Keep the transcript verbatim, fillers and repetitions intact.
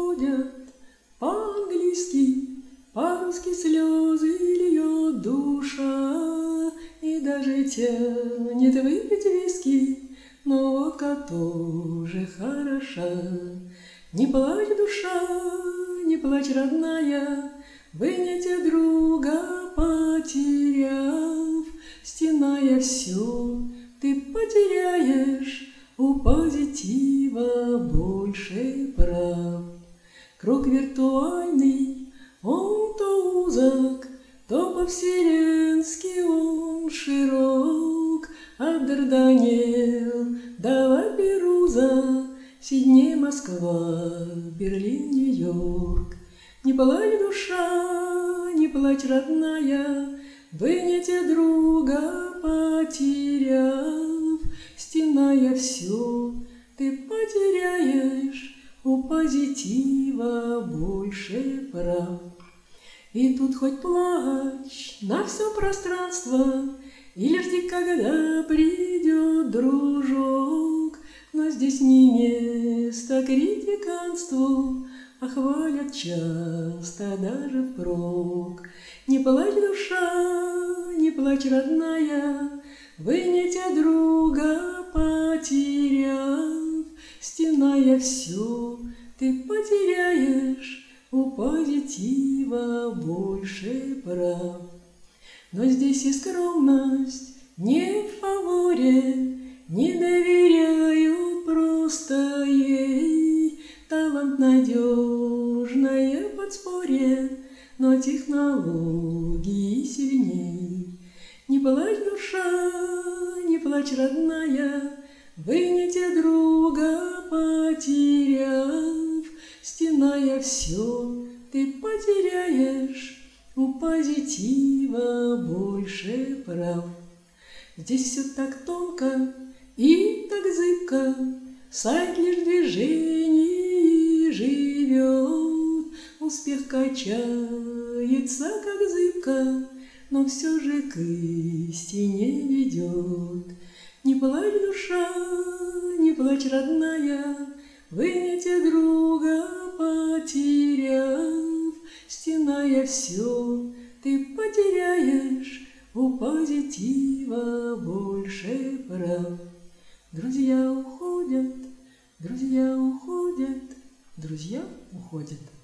уходят по-английски, по-русски слезы льет душа, и даже тянет выпить виски, но водка тоже хороша. Не плачь, душа, не плачь, родная, вы не те друга потеряв, стеная все, ты потеряешь, у позитива больше прав. Круг виртуальный, он то узок, то по-вселенски он широк, от Дарданелл до Лаперуза, Сидней, Москва, Берлин, Нью-Йорк. Не плачь, душа, не плачь, родная, вы не те друга потеряв, стеная все, ты потеряешь, у позитива больше прав. И тут хоть плачь на все пространство, или жди, когда придет дружок, но здесь не место критиканству, а хвалят часто даже впрок. Не плачь, душа, не плачь, родная, вы не те друга потеряв, стеная все, ты потеряешь, у позитива больше прав. Но здесь и скромность не в фаворе, не доверяю просто ей. Талант надежное подспорье, но технологии сильней. Не плачь, душа, не плачь, родная, вы не те друга потеряв, стеная все, ты потеряешь, у позитива больше прав. Здесь все так тонко и так зыбко, сайт лишь в движении живет. Успех качается, как зыбко, но все же к истине ведет. Не плачь, душа, не плачь, родная, вы не те друга потеряв, стеная все, ты потеряешь, у позитива больше прав. Друзья уходят, друзья уходят, друзья уходят.